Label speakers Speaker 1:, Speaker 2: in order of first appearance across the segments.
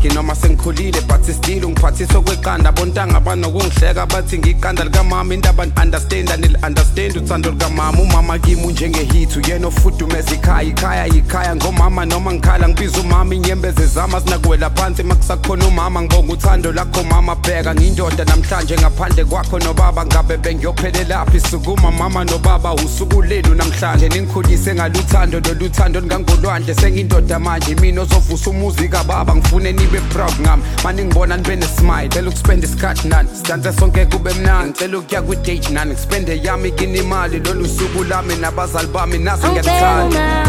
Speaker 1: ngingakaki noma sengikhulile but still ungiphathisa okweqanda bontanga banokungihleka bathi ngiqanda likamama indaba understand understand uthando likamama umama kimi njengehit uyena ofudumeza ikhaya ngomama noma ngikhala ngibiza umama inyembezi zama sinakwela phansi makusakhona umama ngibonga uthando lakho mama bheka ngindoda namhlanje ngaphandle kwakho nobaba ngabe bengiyophelelaphi sukuma mama nobaba usuku lenu namhlanje ningikhulise ngaluthando loluthando ngangolwandle sengindoda manje mina ozovusa umuzika baba ngifune nibe proud ngami manje ngibona nibe nesmile cela ukuspend isikhathi nani sidanse sonke kube mnandi ngicela ukuya kwi-date nani ngispende yami kini imali lolu suku lami nabazali bami nasi ngiyathanda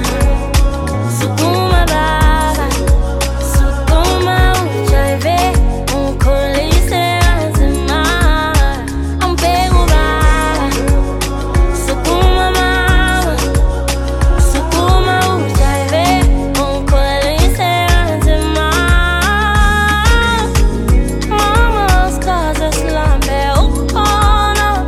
Speaker 2: sukuma baba sukuma ujayive ungikhulise kanzima ambheka baba sukuma mama sukuma ujayive ungikhulise kanzima mama skaze silambe ukhona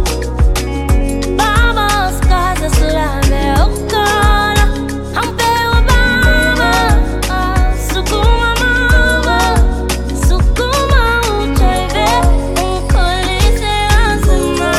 Speaker 2: baba skaze silambe ukhona ambheka baba sukuma mama sukuma ujayive ungikhulise kanzima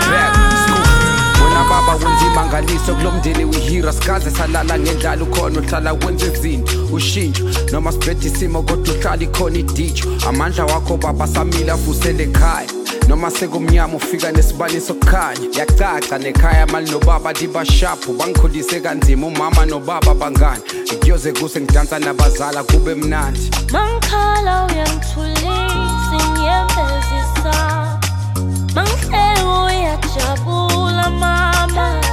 Speaker 1: wena baba wenza imangaliso kulomndeni wihira sikaze salala ngendlala ukhona uhlala wenza izinto ushintsho noma sibhede isimo kodwa uhlala ikhona idijo amandla wakho baba samile avusele ekhaya noma sekumnyama ufika nesibani sokukhanya yacaca nekhaya mali nobaba dibashaphu bangikhulise kanzima umama nobaba bangani kuyoze kuse ngidansa nabazala kube mnandi
Speaker 2: mangikhala uyangithulisa inyembezisa mangihleka uyajabula mama